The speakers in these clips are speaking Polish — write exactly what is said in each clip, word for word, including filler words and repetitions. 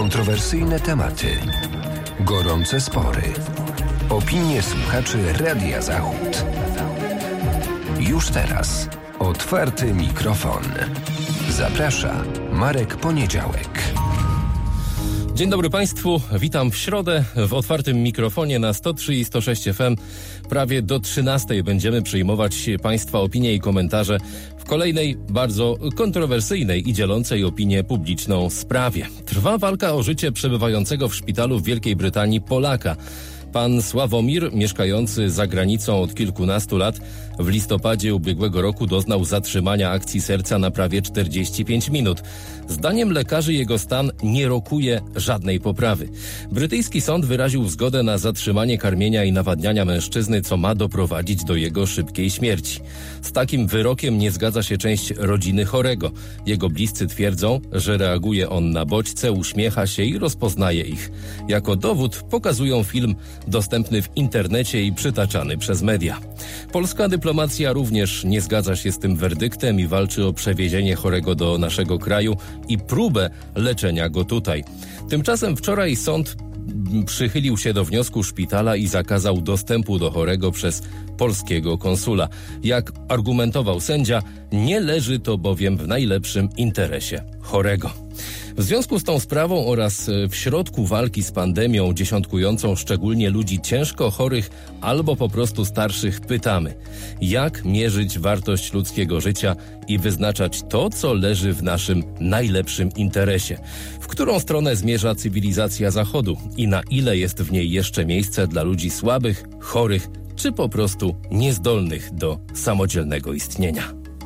Kontrowersyjne tematy, gorące spory, opinie słuchaczy Radia Zachód. Już teraz otwarty mikrofon. Zaprasza Marek Poniedziałek. Dzień dobry Państwu, witam w środę w otwartym mikrofonie na sto trzy i sto sześć F M. Prawie do trzynastej będziemy przyjmować Państwa opinie i komentarze w kolejnej, bardzo kontrowersyjnej i dzielącej opinię publiczną sprawie. Trwa walka o życie przebywającego w szpitalu w Wielkiej Brytanii Polaka. Pan Sławomir, mieszkający za granicą od kilkunastu lat, w listopadzie ubiegłego roku doznał zatrzymania akcji serca na prawie czterdzieści pięć minut. Zdaniem lekarzy jego stan nie rokuje żadnej poprawy. Brytyjski sąd wyraził zgodę na zatrzymanie karmienia i nawadniania mężczyzny, co ma doprowadzić do jego szybkiej śmierci. Z takim wyrokiem nie zgadza się część rodziny chorego. Jego bliscy twierdzą, że reaguje on na bodźce, uśmiecha się i rozpoznaje ich. Jako dowód pokazują film dostępny w internecie i przytaczany przez media. Polska dyplomacja również nie zgadza się z tym werdyktem i walczy o przewiezienie chorego do naszego kraju i próbę leczenia go tutaj. Tymczasem wczoraj sąd przychylił się do wniosku szpitala i zakazał dostępu do chorego przez polskiego konsula. Jak argumentował sędzia, nie leży to bowiem w najlepszym interesie chorego. W związku z tą sprawą oraz w środku walki z pandemią dziesiątkującą szczególnie ludzi ciężko chorych albo po prostu starszych pytamy, jak mierzyć wartość ludzkiego życia i wyznaczać to, co leży w naszym najlepszym interesie? W którą stronę zmierza cywilizacja Zachodu i na ile jest w niej jeszcze miejsce dla ludzi słabych, chorych czy po prostu niezdolnych do samodzielnego istnienia?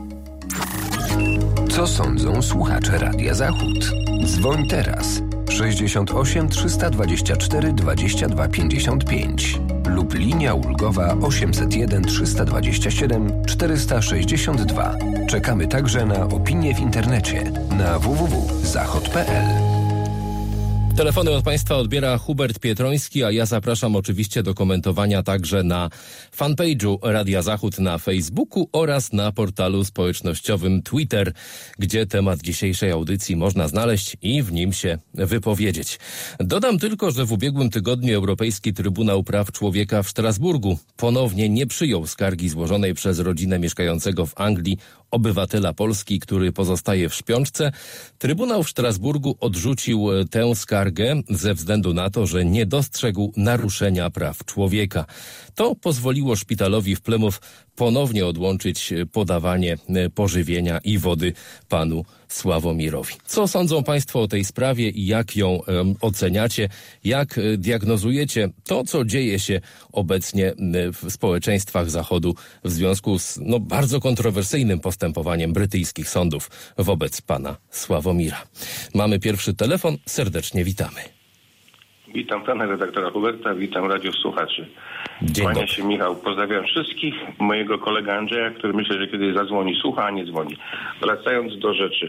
Co sądzą słuchacze Radia Zachód? Dzwoń teraz sześćdziesiąt osiem trzysta dwadzieścia cztery dwadzieścia dwa pięćdziesiąt pięć lub linia ulgowa osiemset jeden trzysta dwadzieścia siedem czterysta sześćdziesiąt dwa. Czekamy także na opinie w internecie na w w w kropka zachod kropka p l. Telefony od Państwa odbiera Hubert Pietroński, a ja zapraszam oczywiście do komentowania także na fanpage'u Radia Zachód na Facebooku oraz na portalu społecznościowym Twitter, gdzie temat dzisiejszej audycji można znaleźć i w nim się wypowiedzieć. Dodam tylko, że w ubiegłym tygodniu Europejski Trybunał Praw Człowieka w Strasburgu ponownie nie przyjął skargi złożonej przez rodzinę mieszkającego w Anglii obywatela Polski, który pozostaje w śpiączce. Trybunał w Strasburgu odrzucił tę skargę ze względu na to, że nie dostrzegł naruszenia praw człowieka. To pozwoliło szpitalowi w Plymouth ponownie odłączyć podawanie pożywienia i wody panu Sławomirowi. Co sądzą Państwo o tej sprawie i jak ją um, oceniacie? Jak y, diagnozujecie to, co dzieje się obecnie y, w społeczeństwach Zachodu w związku z no, bardzo kontrowersyjnym postępowaniem brytyjskich sądów wobec pana Sławomira? Mamy pierwszy telefon. Serdecznie witamy. Witam pana redaktora Huberta, witam radiosłuchaczy. Kłania się Michał, pozdrawiam wszystkich, mojego kolegę Andrzeja, który myślę, że kiedyś zadzwoni, słucha, a nie dzwoni. Wracając do rzeczy.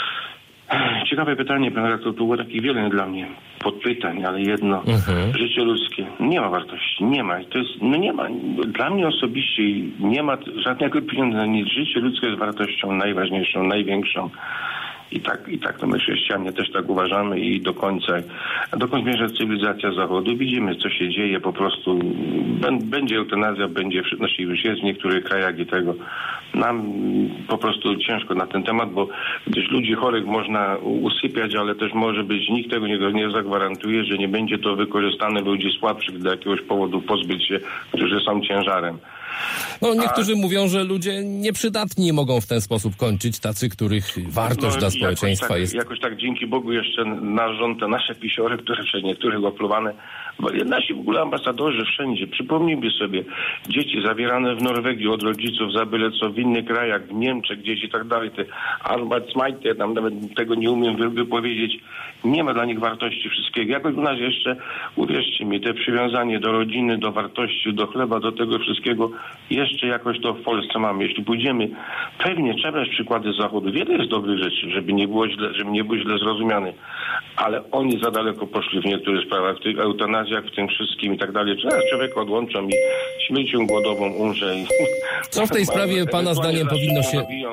Ciekawe pytanie, pan redaktor, było takich wiele dla mnie podpytań, ale jedno, mhm. życie ludzkie nie ma wartości, nie ma. I to jest, no nie ma. Dla mnie osobiście nie ma żadnego pieniądza, nic. Życie ludzkie jest wartością najważniejszą, największą. I tak, i tak to my chrześcijanie też tak uważamy i do końca, dokąd zmierza cywilizacja Zachodu. Widzimy, co się dzieje, po prostu będzie eutanazja, będzie, znaczy już jest w niektórych krajach i tego. Nam po prostu ciężko na ten temat, bo gdzieś ludzi chorych można usypiać, ale też może być, nikt tego nie, nie zagwarantuje, że nie będzie to wykorzystane ludzi słabszych do jakiegoś powodu pozbyć się, którzy są ciężarem. No niektórzy A... mówią, że ludzie nieprzydatni mogą w ten sposób kończyć, tacy, których wartość no, dla społeczeństwa jakoś tak, jest... Jakoś tak dzięki Bogu jeszcze nasz rząd, te nasze pisiory, które przez niektórych opluwane, bo nasi w ogóle ambasadorzy wszędzie, przypomnijmy sobie, dzieci zawierane w Norwegii od rodziców za byle co, w innych krajach, w Niemczech gdzieś i tak dalej, te Arbeitsmarkt, ja tam nawet tego nie umiem wypowiedzieć, nie ma dla nich wartości wszystkiego. Jakoś u nas jeszcze, uwierzcie mi, te przywiązanie do rodziny, do wartości, do chleba, do tego wszystkiego, jeszcze jakoś to w Polsce mamy. Jeśli pójdziemy, pewnie trzeba brać przykłady z Zachodu. Wiele jest dobrych rzeczy, żeby nie było źle, żeby nie był źle zrozumiany, ale oni za daleko poszli w niektórych sprawach, w tych eutanazjach, w tym wszystkim i tak dalej. Czy człowieka odłączą i śmiercią głodową umrze. I... Co w tej sprawie pana zdaniem powinno się...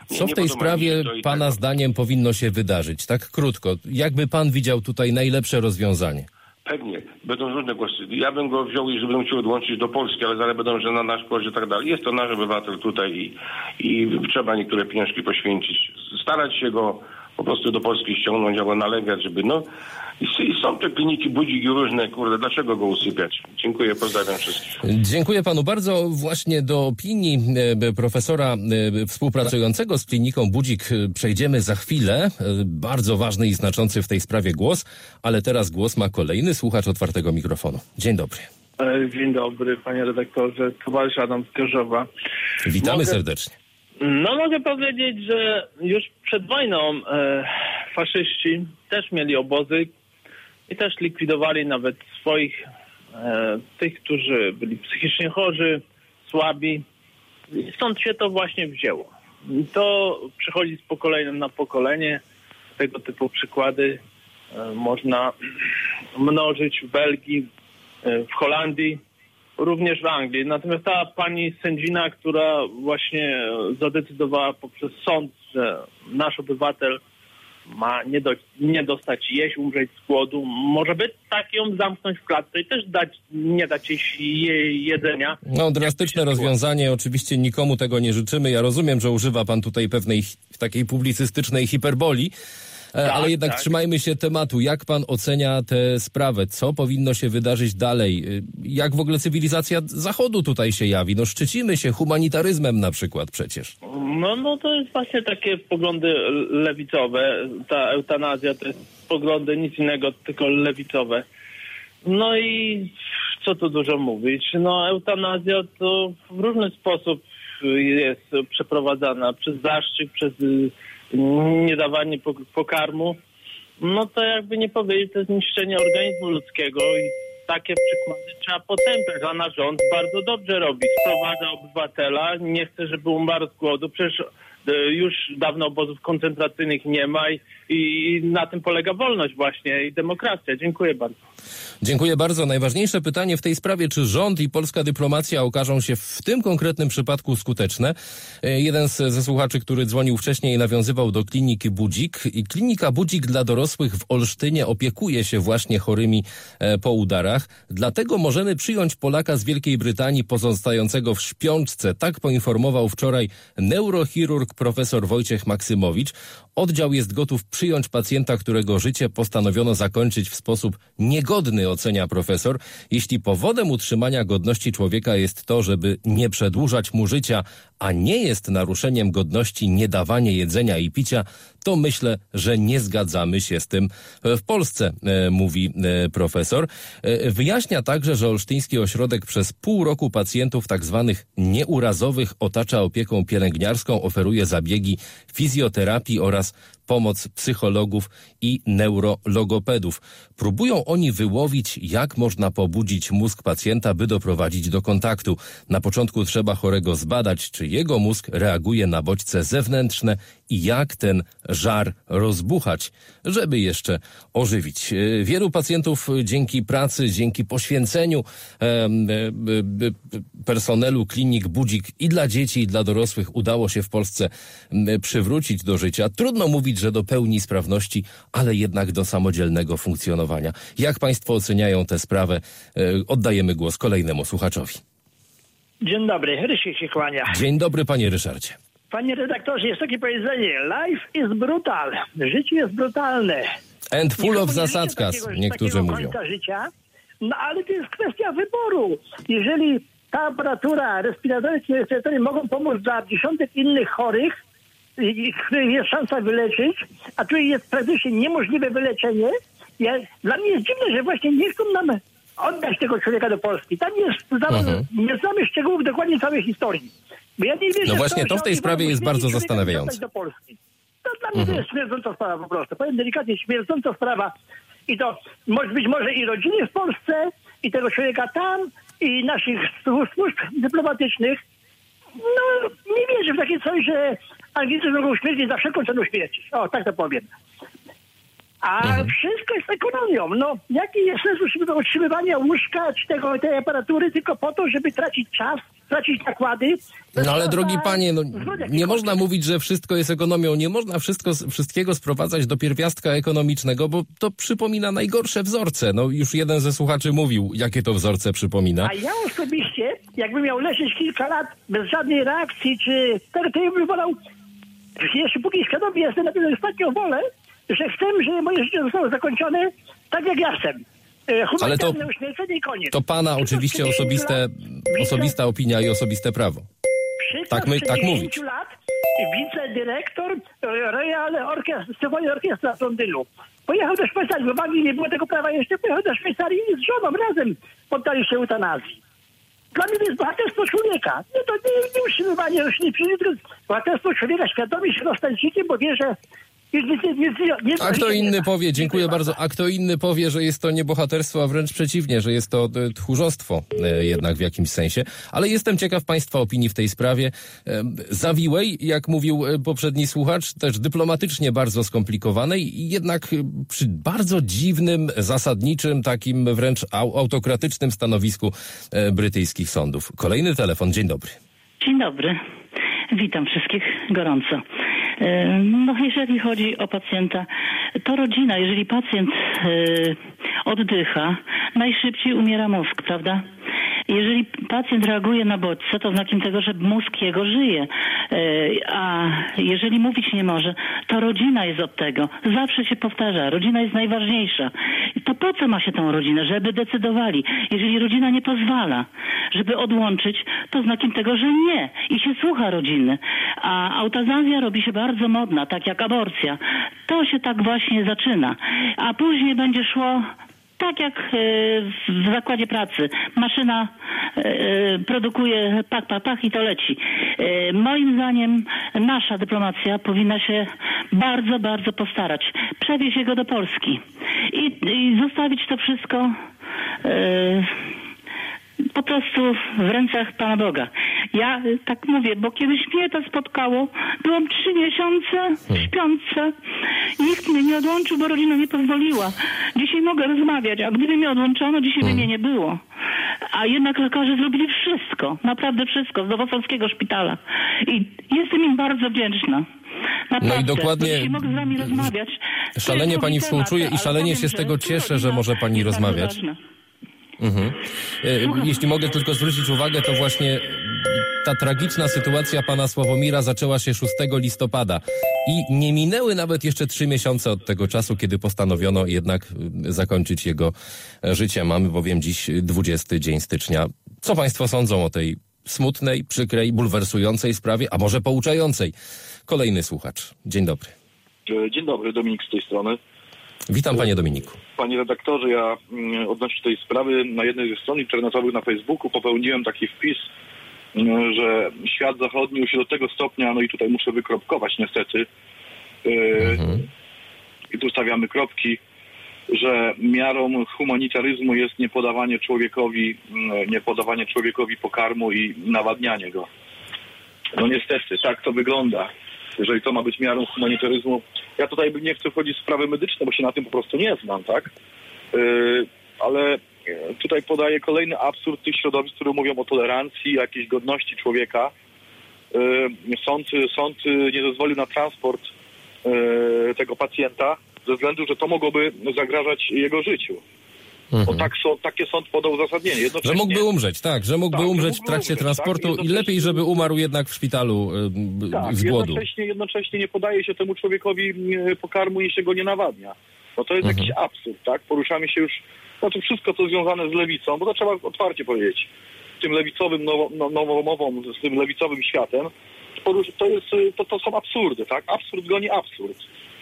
Nie, Co w tej sprawie pana tak... zdaniem powinno się wydarzyć? Tak krótko. Jakby pan widział tutaj najlepsze rozwiązanie? Pewnie. Będą różne głosy. Ja bym go wziął i żebym chciał odłączyć do Polski, ale zaraz będą, że na nasz koszt i tak dalej. Jest to nasz obywatel tutaj i, i trzeba niektóre pieniążki poświęcić. Starać się go po prostu do Polski ściągnąć, albo nalegać, żeby no... I są te kliniki Budzik i różne, kurde, dlaczego go usypiać? Dziękuję, pozdrawiam wszystkich. Dziękuję panu bardzo. Właśnie do opinii e, profesora e, współpracującego z kliniką Budzik przejdziemy za chwilę. E, bardzo ważny i znaczący w tej sprawie głos, ale teraz głos ma kolejny słuchacz otwartego mikrofonu. Dzień dobry. Dzień dobry, panie redaktorze. Towarzysz Adam z Gorzowa. Witamy mogę, serdecznie. No mogę powiedzieć, że już przed wojną e, faszyści też mieli obozy i też likwidowali nawet swoich, e, tych, którzy byli psychicznie chorzy, słabi. I stąd się to właśnie wzięło. I to przychodzi z pokolenia na pokolenie. Tego typu przykłady e, można mnożyć w Belgii, e, w Holandii, również w Anglii. Natomiast ta pani sędzina, która właśnie zadecydowała poprzez sąd, że nasz obywatel ma nie, do, nie dostać jeść, umrzeć z głodu, może by tak ją zamknąć w klatce i też dać, nie dać jej jedzenia. No drastyczne rozwiązanie, oczywiście nikomu tego nie życzymy. Ja rozumiem, że używa pan tutaj pewnej takiej publicystycznej hiperboli, tak, ale jednak tak. Trzymajmy się tematu. Jak pan ocenia tę sprawę? Co powinno się wydarzyć dalej? Jak w ogóle cywilizacja Zachodu tutaj się jawi? No szczycimy się humanitaryzmem na przykład przecież. No, no to jest właśnie takie poglądy lewicowe. Ta eutanazja to jest poglądy nic innego, tylko lewicowe. No i co tu dużo mówić? No eutanazja to w różny sposób jest przeprowadzana. Przez zaszczyt, przez niedawanie pokarmu. No to jakby nie powiedzieć, to jest niszczenie organizmu ludzkiego i takie przykłady trzeba potępiać, a nasz rząd bardzo dobrze robi. Sprowadza obywatela, nie chce, żeby umarł z głodu. Przecież już dawno obozów koncentracyjnych nie ma i, i na tym polega wolność właśnie i demokracja. Dziękuję bardzo. Dziękuję bardzo. Najważniejsze pytanie w tej sprawie, czy rząd i polska dyplomacja okażą się w tym konkretnym przypadku skuteczne. Jeden z, ze słuchaczy, który dzwonił wcześniej, nawiązywał do kliniki Budzik. I klinika Budzik dla dorosłych w Olsztynie opiekuje się właśnie chorymi e, po udarach. Dlatego możemy przyjąć Polaka z Wielkiej Brytanii pozostającego w śpiączce. Tak poinformował wczoraj neurochirurg profesor Wojciech Maksymowicz. Oddział jest gotów przyjąć pacjenta, którego życie postanowiono zakończyć w sposób niegodny, ocenia profesor. Jeśli powodem utrzymania godności człowieka jest to, żeby nie przedłużać mu życia, a nie jest naruszeniem godności niedawanie jedzenia i picia, to myślę, że nie zgadzamy się z tym w Polsce, e, mówi e, profesor. E, wyjaśnia także, że Olsztyński Ośrodek przez pół roku pacjentów tak zwanych nieurazowych otacza opieką pielęgniarską, oferuje zabiegi fizjoterapii oraz pomoc psychologów i neurologopedów. Próbują oni wyłowić, jak można pobudzić mózg pacjenta, by doprowadzić do kontaktu. Na początku trzeba chorego zbadać, czy jego mózg reaguje na bodźce zewnętrzne i jak ten żar rozbuchać, żeby jeszcze ożywić. Wielu pacjentów dzięki pracy, dzięki poświęceniu e, e, personelu klinik Budzik i dla dzieci, i dla dorosłych udało się w Polsce przywrócić do życia. Trudno mówić, że do pełni sprawności, ale jednak do samodzielnego funkcjonowania. Jak państwo oceniają tę sprawę? Oddajemy głos kolejnemu słuchaczowi. Dzień dobry, Rysiek się kłania. Dzień dobry, panie Ryszardzie. Panie redaktorze, jest takie powiedzenie: life is brutal. Życie jest brutalne. And full of zasadzkas, niektórzy mówią. Końca życia, no ale to jest kwestia wyboru. Jeżeli ta aparatura, respiratory, respiratory mogą pomóc dla dziesiątek innych chorych, których jest szansa wyleczyć, a tu jest praktycznie niemożliwe wyleczenie. Ja, dla mnie jest dziwne, że właśnie nie chcą nam oddać tego człowieka do Polski. Tam jest, uh-huh. nie znamy szczegółów dokładnie całej historii. Bo ja nie wierzę, no właśnie, to w tej sprawie jest bardzo zastanawiające. Do Polski. To dla mnie uh-huh. to jest śmierdząca sprawa po prostu. Powiem delikatnie, śmierdząca sprawa. I to może być może i rodziny w Polsce, i tego człowieka tam, i naszych służb dyplomatycznych. No, nie wierzę w takie coś, że Anglicy mogą śmiercić za wszelką cenę śmierci. O, tak to powiem. A mhm. wszystko jest ekonomią. No, jaki jest sens utrzymywania łóżka czy tego, tej aparatury tylko po to, żeby tracić czas, tracić nakłady? No ale drogi panie, no, nie można mówić, że wszystko jest ekonomią. Nie można wszystko, wszystkiego sprowadzać do pierwiastka ekonomicznego, bo to przypomina najgorsze wzorce. No już jeden ze słuchaczy mówił, jakie to wzorce przypomina. A ja osobiście, jakbym miał leżeć kilka lat bez żadnej reakcji, czy tego, to ja bym wolał, jeszcze póki świadomie jestem, na pewno ostatnio wolę, że chcę, żeby moje życie zostało zakończone tak, jak ja chcę. Ale to, uśmiercenie i koniec. to pana oczywiście osobiste, osobista opinia i osobiste prawo. Tak, my, tak mówić. Lat wicedyrektor Royal Orchestra, Symphony Orchestra z Londynu. Pojechał do Szwajcarii, bo w Anglii nie było tego prawa jeszcze, pojechał do Szwajcarii i z żoną razem poddali się eutanazji. Dla mnie to jest bohaterstwo człowieka. Nie, to nie, nie utrzymywanie roślin, tylko bohaterstwo człowieka świadomie się nostalgikiem, bo wie, że Nie, nie, nie, nie, a kto inny powie, dziękuję bardzo, a kto inny powie, że jest to nie bohaterstwo, a wręcz przeciwnie, że jest to tchórzostwo e, jednak w jakimś sensie. Ale jestem ciekaw państwa opinii w tej sprawie. E, zawiłej, jak mówił poprzedni słuchacz, też dyplomatycznie bardzo skomplikowanej i jednak przy bardzo dziwnym, zasadniczym, takim wręcz au, autokratycznym stanowisku e, brytyjskich sądów. Kolejny telefon, dzień dobry. Dzień dobry, witam wszystkich gorąco. No, jeżeli chodzi o pacjenta, to rodzina, jeżeli pacjent y, oddycha, najszybciej umiera mózg, prawda? Jeżeli pacjent reaguje na bodźce, to znakiem tego, że mózg jego żyje. A jeżeli mówić nie może, to rodzina jest od tego. Zawsze się powtarza, rodzina jest najważniejsza. To po co ma się tą rodzinę? Żeby decydowali. Jeżeli rodzina nie pozwala, żeby odłączyć, to znakiem tego, że nie. I się słucha rodziny. A eutanazja robi się bardzo modna, tak jak aborcja. To się tak właśnie zaczyna. A później będzie szło tak jak w zakładzie pracy. Maszyna produkuje pach, pach, pach i to leci. Moim zdaniem nasza dyplomacja powinna się bardzo, bardzo postarać. Przewieźć go do Polski i, i zostawić to wszystko po prostu w rękach Pana Boga. Ja tak mówię, bo kiedyś mnie to spotkało. Byłam trzy miesiące śpiąca. Nikt mnie nie odłączył, bo rodzina nie pozwoliła. Dzisiaj mogę rozmawiać, a gdyby mnie odłączono, dzisiaj by mnie nie było. A jednak lekarze zrobili wszystko, naprawdę wszystko, z nowosąskiego szpitala. I jestem im bardzo wdzięczna. Naprawdę. No i dokładnie. Dzisiaj mogę z wami rozmawiać. Szalenie pani współczuje i szalenie się z tego cieszę, że może pani rozmawiać. Mhm. Jeśli mogę tylko zwrócić uwagę, to właśnie ta tragiczna sytuacja pana Sławomira zaczęła się szóstego listopada i nie minęły nawet jeszcze trzy miesiące od tego czasu, kiedy postanowiono jednak zakończyć jego życie. Mamy bowiem dziś dwudziesty dzień stycznia. Co państwo sądzą o tej smutnej, przykrej, bulwersującej sprawie, a może pouczającej? Kolejny słuchacz. Dzień dobry. Dzień dobry, Dominik z tej strony. Witam panie Dominiku. Panie redaktorze, ja odnośnie tej sprawy na jednej ze stron internetowych na Facebooku popełniłem taki wpis, że świat zachodni już do tego stopnia, no i tutaj muszę wykropkować niestety, mhm. i tu stawiamy kropki, że miarą humanitaryzmu jest niepodawanie człowiekowi, niepodawanie człowiekowi pokarmu i nawadnianie go. No niestety, tak to wygląda. Jeżeli to ma być miarą humanitaryzmu, ja tutaj nie chcę wchodzić w sprawy medyczne, bo się na tym po prostu nie znam, tak? Yy, ale tutaj podaję kolejny absurd tych środowisk, które mówią o tolerancji, jakiejś godności człowieka. Yy, sąd, sąd nie zezwolił na transport yy, tego pacjenta ze względu, że to mogłoby zagrażać jego życiu. Mhm. Bo tak, so, takie sąd podał uzasadnienie. Że mógłby umrzeć, tak, że mógłby tak, umrzeć mógłby w trakcie umrzeć, transportu tak? i lepiej, żeby umarł jednak w szpitalu yy, tak, z głodu. Jednocześnie, jednocześnie nie podaje się temu człowiekowi pokarmu i się go nie nawadnia. No to jest mhm. jakiś absurd, tak? Poruszamy się już, znaczy wszystko co związane z lewicą, bo to trzeba otwarcie powiedzieć, z tym lewicowym, nowo, no, nowomową, z tym lewicowym światem, to, jest, to, to są absurdy, tak? Absurd goni absurd.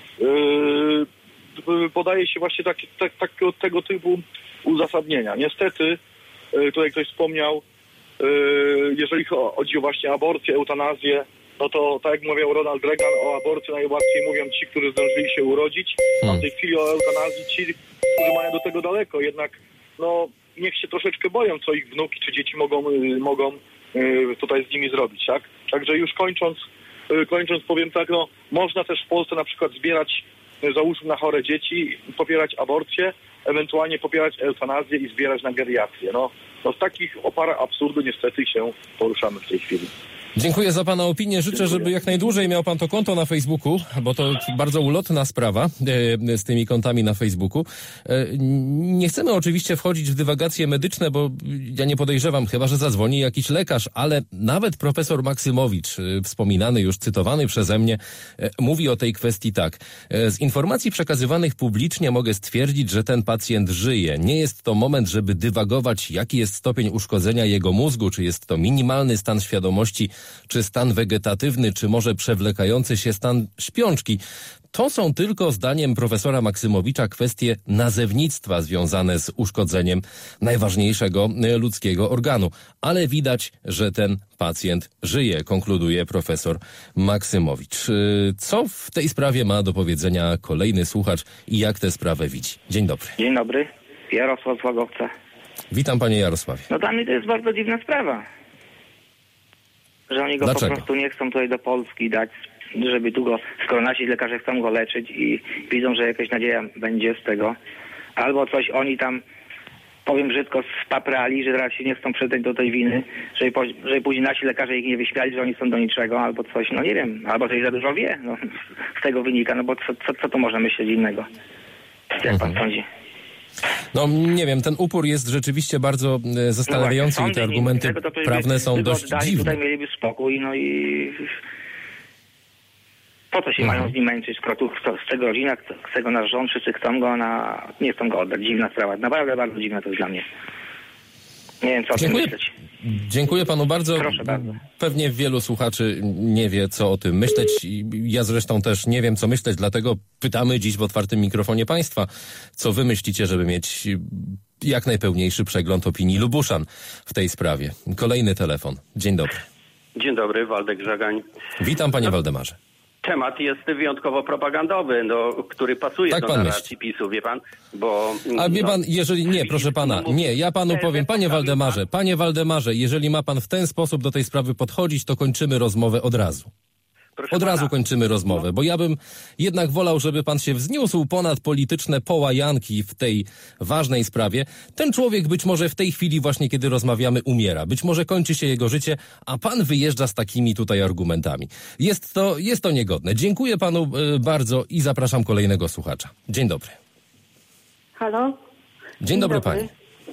Yy, podaje się właśnie tak, tak, tak, tego typu uzasadnienia. Niestety, tutaj ktoś wspomniał, jeżeli chodzi o właśnie aborcję, eutanazję, no to tak jak mówił Ronald Reagan, o aborcji najłatwiej mówią ci, którzy zdążyli się urodzić, a w tej chwili o eutanazji ci, którzy mają do tego daleko. Jednak no niech się troszeczkę boją, co ich wnuki czy dzieci mogą, mogą tutaj z nimi zrobić, tak? Także już kończąc, kończąc powiem tak, no można też w Polsce na przykład zbierać załóżmy na chore dzieci, popierać aborcję, ewentualnie popierać eutanazję i zbierać na geriatrię. No, no z takich oparach absurdu niestety się poruszamy w tej chwili. Dziękuję za pana opinię. Życzę, Dziękuję. żeby jak najdłużej miał pan to konto na Facebooku, bo to bardzo ulotna sprawa e, z tymi kontami na Facebooku. E, nie chcemy oczywiście wchodzić w dywagacje medyczne, bo ja nie podejrzewam, chyba że zadzwoni jakiś lekarz, ale nawet profesor Maksymowicz, e, wspominany już, cytowany przeze mnie, e, mówi o tej kwestii tak. E, z informacji przekazywanych publicznie mogę stwierdzić, że ten pacjent żyje. Nie jest to moment, żeby dywagować, jaki jest stopień uszkodzenia jego mózgu, czy jest to minimalny stan świadomości, czy stan wegetatywny, czy może przewlekający się stan śpiączki. To są tylko, zdaniem profesora Maksymowicza, kwestie nazewnictwa związane z uszkodzeniem najważniejszego ludzkiego organu. Ale widać, że ten pacjent żyje, konkluduje profesor Maksymowicz. Co w tej sprawie ma do powiedzenia kolejny słuchacz i jak tę sprawę widzi? Dzień dobry. Dzień dobry. Jarosław z Łagowca. Witam, panie Jarosławie. No dla mnie to jest bardzo dziwna sprawa. Że oni go Dlaczego? po prostu nie chcą tutaj do Polski dać, żeby tu go, skoro nasi lekarze chcą go leczyć i widzą, że jakaś nadzieja będzie z tego. Albo coś oni tam, powiem brzydko, spaprali, że teraz się nie chcą przyznać do tej winy, żeby, po, żeby później nasi lekarze ich nie wyśmiali, że oni są do niczego, albo coś, no nie wiem, albo coś za dużo wie, no, z tego wynika, no bo co, co, co tu można myśleć innego? Jak mhm. pan sądzi? No nie wiem, ten upór jest rzeczywiście bardzo e, zastanawiający no właśnie, i te argumenty nie, to prawne są dość dziwne. Tutaj mieliby spokój, no i po co się mhm. mają z nim męczyć, skoro tu chce go rodzina, chce go nasz rząd, wszyscy chcą go, na... nie chcą go oddać. Dziwna sprawa, naprawdę bardzo dziwna to jest dla mnie. Nie wiem, co o tym myśleć. Dziękuję panu bardzo. Proszę bardzo. Pewnie wielu słuchaczy nie wie, co o tym myśleć. Ja zresztą też nie wiem, co myśleć, dlatego pytamy dziś w otwartym mikrofonie państwa, co wy myślicie, żeby mieć jak najpełniejszy przegląd opinii Lubuszan w tej sprawie. Kolejny telefon. Dzień dobry. Dzień dobry, Waldek Żagań. Witam, panie no. Waldemarze. Temat jest wyjątkowo propagandowy, no, który pasuje tak do narracji PiSu, wie pan? Bo, A wie no, pan, jeżeli nie, proszę pana, nie, ja panu powiem, panie Waldemarze, panie Waldemarze, jeżeli ma pan w ten sposób do tej sprawy podchodzić, to kończymy rozmowę od razu. Proszę Od pana. razu kończymy rozmowę, no. bo ja bym jednak wolał, żeby pan się wzniósł ponad polityczne połajanki w tej ważnej sprawie. Ten człowiek być może w tej chwili właśnie, kiedy rozmawiamy, umiera. Być może kończy się jego życie, a pan wyjeżdża z takimi tutaj argumentami. Jest to, jest to niegodne. Dziękuję panu y, bardzo i zapraszam kolejnego słuchacza. Dzień dobry. Halo? Dzień, Dzień dobry, dobry pani.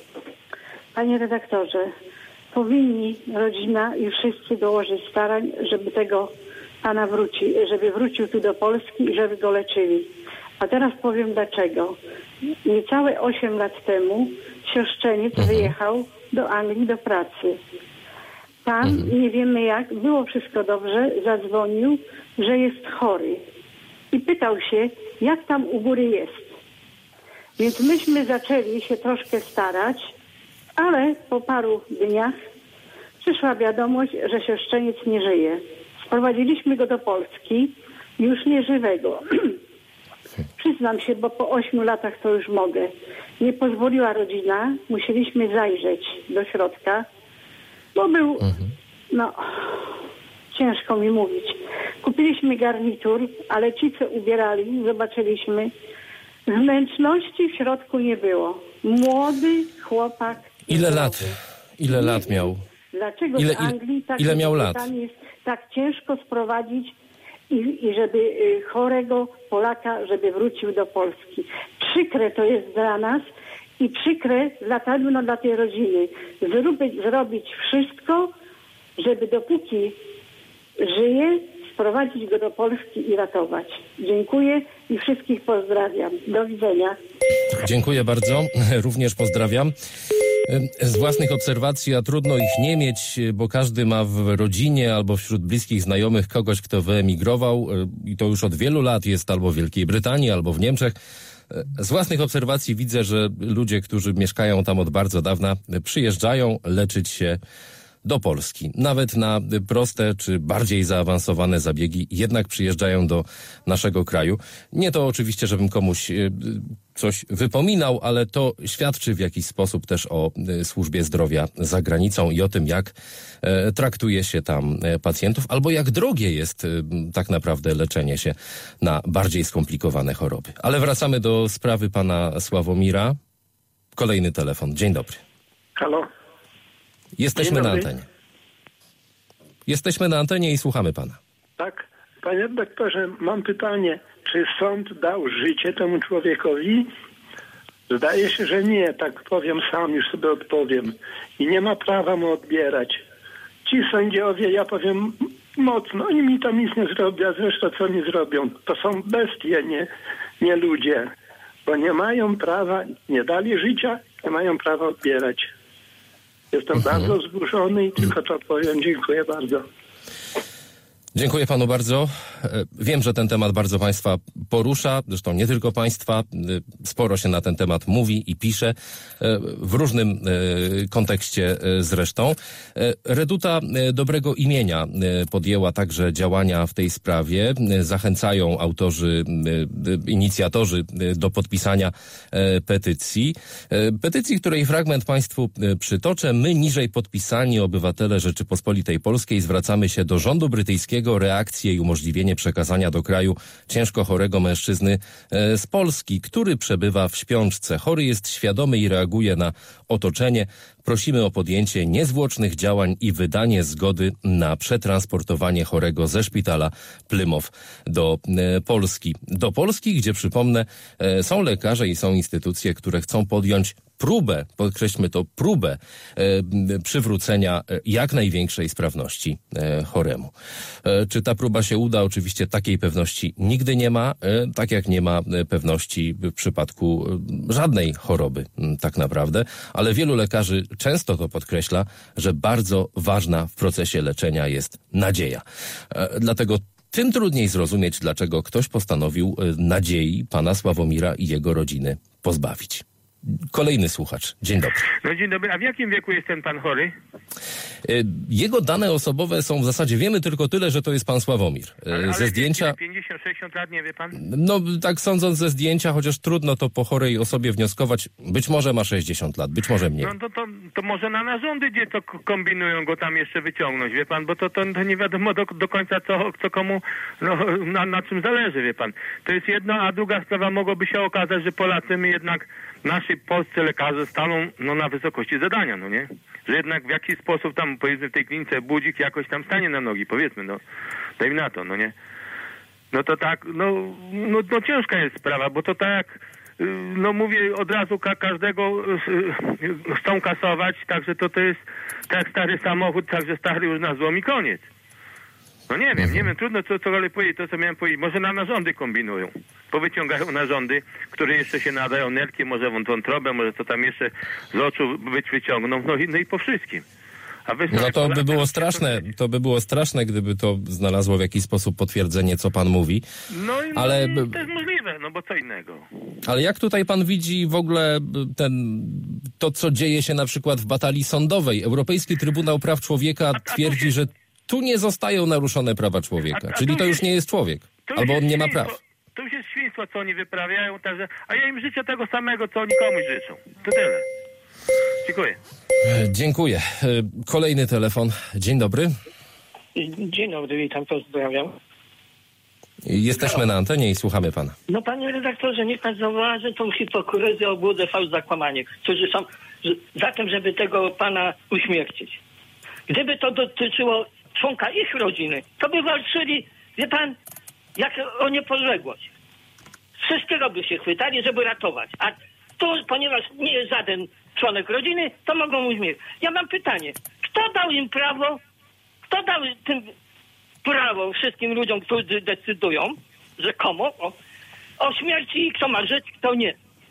Panie redaktorze, powinni rodzina i wszyscy dołożyć starań, żeby tego pana wróci, żeby wrócił tu do Polski i żeby go leczyli. A teraz powiem dlaczego. Niecałe osiem lat temu siostrzeniec mhm. wyjechał do Anglii do pracy. Tam, mhm. nie wiemy jak, było wszystko dobrze, zadzwonił, że jest chory. I pytał się, jak tam u góry jest. Więc myśmy zaczęli się troszkę starać, ale po paru dniach przyszła wiadomość, że siostrzeniec nie żyje. Sprowadziliśmy go do Polski, już nieżywego. Przyznam się, bo po ośmiu latach to już mogę. Nie pozwoliła rodzina, musieliśmy zajrzeć do środka, bo był, mhm. no, ciężko mi mówić. Kupiliśmy garnitur, ale ci, co ubierali, zobaczyliśmy, wnętrzności w środku nie było. Młody chłopak. Ile lat? Ile lat miał? Dlaczego ile, w Anglii tak ile miał lat? jest tak ciężko sprowadzić i, i żeby y, chorego Polaka, żeby wrócił do Polski. Przykre to jest dla nas i przykre dla, no, dla tej rodziny. Zrobić, zrobić wszystko, żeby dopóki żyje, sprowadzić go do Polski i ratować. Dziękuję i wszystkich pozdrawiam. Do widzenia. Dziękuję bardzo. Również pozdrawiam. Z własnych obserwacji, a trudno ich nie mieć, bo każdy ma w rodzinie albo wśród bliskich znajomych kogoś, kto wyemigrował i to już od wielu lat jest albo w Wielkiej Brytanii, albo w Niemczech. Z własnych obserwacji widzę, że ludzie, którzy mieszkają tam od bardzo dawna, przyjeżdżają leczyć się do Polski. Nawet na proste czy bardziej zaawansowane zabiegi jednak przyjeżdżają do naszego kraju. Nie to oczywiście, żebym komuś coś wypominał, ale to świadczy w jakiś sposób też o służbie zdrowia za granicą i o tym, jak e, traktuje się tam pacjentów, albo jak drogie jest e, tak naprawdę leczenie się na bardziej skomplikowane choroby. Ale wracamy do sprawy pana Sławomira. Kolejny telefon. Dzień dobry. Halo? Jesteśmy na antenie. Jesteśmy na antenie i słuchamy pana. Tak. Panie doktorze, mam pytanie. Czy sąd dał życie temu człowiekowi? Zdaje się, że nie. Tak powiem sam, już sobie odpowiem. I nie ma prawa mu odbierać. Ci sędziowie, ja powiem mocno, oni mi tam nic nie zrobią, a zresztą co oni zrobią? To są bestie, nie, nie ludzie. Bo nie mają prawa, nie dali życia, nie mają prawa odbierać. Jestem mhm. bardzo wzburzony i tylko to powiem. Dziękuję bardzo. Dziękuję panu bardzo. Wiem, że ten temat bardzo państwa porusza, zresztą nie tylko państwa. Sporo się na ten temat mówi i pisze, w różnym kontekście zresztą. Reduta Dobrego Imienia podjęła także działania w tej sprawie. Zachęcają autorzy, inicjatorzy do podpisania petycji. Petycji, której fragment państwu przytoczę. My, niżej podpisani obywatele Rzeczypospolitej Polskiej, zwracamy się do rządu brytyjskiego o reakcję i umożliwienie przekazania do kraju ciężko chorego mężczyzny z Polski, który przebywa w śpiączce. Chory jest świadomy i reaguje na otoczenie. Prosimy o podjęcie niezwłocznych działań i wydanie zgody na przetransportowanie chorego ze szpitala Plymouth do Polski. Do Polski, gdzie przypomnę, są lekarze i są instytucje, które chcą podjąć próbę, podkreślmy to, próbę e, przywrócenia jak największej sprawności e, choremu. E, czy ta próba się uda? Oczywiście takiej pewności nigdy nie ma, e, tak jak nie ma pewności w przypadku e, żadnej choroby m, tak naprawdę, ale wielu lekarzy często to podkreśla, że bardzo ważna w procesie leczenia jest nadzieja. E, dlatego tym trudniej zrozumieć, dlaczego ktoś postanowił e, nadziei pana Sławomira i jego rodziny pozbawić. Kolejny słuchacz. Dzień dobry. No dzień dobry. A w jakim wieku jest ten pan chory? Jego dane osobowe są w zasadzie, wiemy tylko tyle, że to jest pan Sławomir. Ale, ze ale zdjęcia... pięćdziesiąt sześćdziesiąt lat, nie wie pan? No tak sądząc ze zdjęcia, chociaż trudno to po chorej osobie wnioskować. Być może ma sześćdziesiąt lat, być może mniej. No to, to, to może na narządy gdzie to kombinują go tam jeszcze wyciągnąć, wie pan? Bo to, to, to nie wiadomo do, do końca co, co komu, no, na, na czym zależy, wie pan. To jest jedno, a druga sprawa mogłoby się okazać, że Polacy my jednak nasi polscy lekarze staną no, na wysokości zadania, no nie? Że jednak w jakiś sposób tam, powiedzmy, w tej klinice budzik jakoś tam stanie na nogi, powiedzmy, no. Dajmy na to, no nie? No to tak, no, no, no ciężka jest sprawa, bo to tak, no mówię od razu, ka- każdego chcą kasować, także to to jest tak stary samochód, także stary już na złom i koniec. No nie wiem, nie wiem, trudno co, cokolwiek powiedzieć, to co miałem powiedzieć. Może na narządy kombinują. Powyciągają narządy, które jeszcze się nadają, nerki, może wątrobę, może co tam jeszcze z oczu być wyciągną, no i, no i po wszystkim. A wy, no to by było straszne, to by było straszne, gdyby to znalazło w jakiś sposób potwierdzenie, co pan mówi. No i, no ale... i to jest możliwe, no bo co innego. Ale jak tutaj pan widzi w ogóle ten, to, co dzieje się na przykład w batalii sądowej? Europejski Trybunał Praw Człowieka a, a twierdzi, się... że tu nie zostają naruszone prawa człowieka, a, a czyli to już nie jest człowiek, albo on nie ma praw. To już jest świństwo, co oni wyprawiają, także, a ja im życzę tego samego, co oni komuś życzą. To tyle. Dziękuję. Dziękuję. Kolejny telefon. Dzień dobry. Dzień dobry, witam, pozdrawiam. Jesteśmy na antenie i słuchamy pana. No panie redaktorze, niech pan zauważy tą hipokryzję, obłudę, fałsz, zakłamanie, którzy są za tym, żeby tego pana uśmiercić. Gdyby to dotyczyło członka ich rodziny, to by walczyli, wie pan, jak o niepodległość. Wszystkiego by się chwytali, żeby ratować. A tu, ponieważ nie jest żaden członek rodziny, to mogą uśmiercić. Ja mam pytanie, kto dał im prawo, kto dał tym prawo wszystkim ludziom, którzy decydują, rzekomo, o, o śmierci, kto ma żyć, kto nie.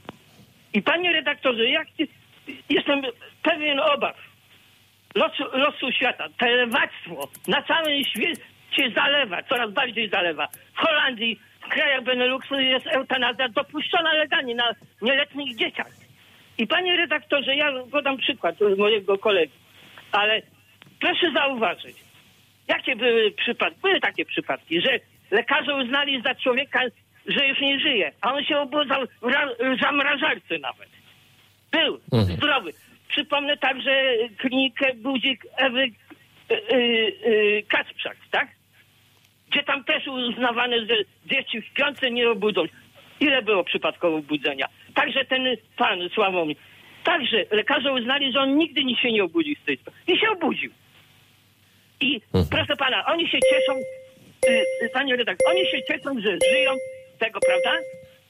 I panie redaktorze, jak jestem pewien obaw losu, losu świata, te lewactwo na całym świecie zalewa, coraz bardziej zalewa. W Holandii, w krajach Beneluxu jest eutanazja dopuszczona legalnie na nieletnich dzieciach. I panie redaktorze, ja podam przykład mojego kolegi, ale proszę zauważyć, jakie były przypadki, były takie przypadki, że lekarze uznali za człowieka, że już nie żyje, a on się obudzał w ra- zamrażarce nawet. Był mhm. zdrowy. Przypomnę także klinikę Budzik Ewy yy, yy, Kacprzak, tak? Gdzie tam też uznawane, że dzieci w piątce nie obudzą. Ile było przypadkowo budzenia? Także ten pan Sławomir. Także lekarze uznali, że on nigdy się nie obudzi z tej sprawy. I się obudził. I mhm. proszę pana, oni się cieszą, yy, panie redaktor, oni się cieszą, że żyją z tego, prawda?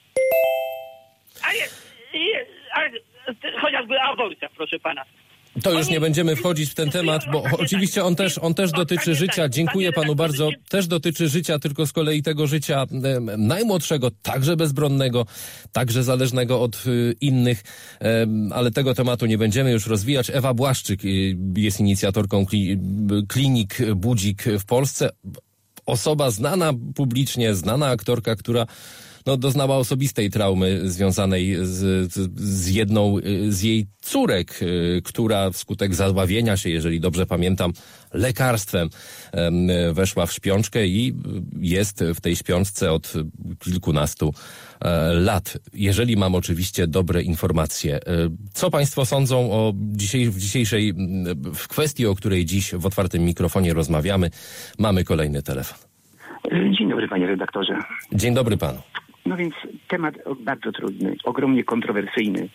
A jest, jest a, chociażby aborcja, proszę pana. To już nie będziemy wchodzić w ten temat, bo oczywiście on też, on też dotyczy życia. Dziękuję panu bardzo. Też dotyczy życia, tylko z kolei tego życia najmłodszego, także bezbronnego, także zależnego od innych, ale tego tematu nie będziemy już rozwijać. Ewa Błaszczyk jest inicjatorką klinik Budzik w Polsce. Osoba znana publicznie, znana aktorka, która no, doznała osobistej traumy związanej z, z jedną z jej córek, która wskutek zadławienia się, jeżeli dobrze pamiętam, lekarstwem weszła w śpiączkę i jest w tej śpiączce od kilkunastu lat. Jeżeli mam oczywiście dobre informacje. Co państwo sądzą o dzisiej, w dzisiejszej, w kwestii, o której dziś w otwartym mikrofonie rozmawiamy? Mamy kolejny telefon. Dzień dobry, panie redaktorze. Dzień dobry panu. No więc temat bardzo trudny, ogromnie kontrowersyjny.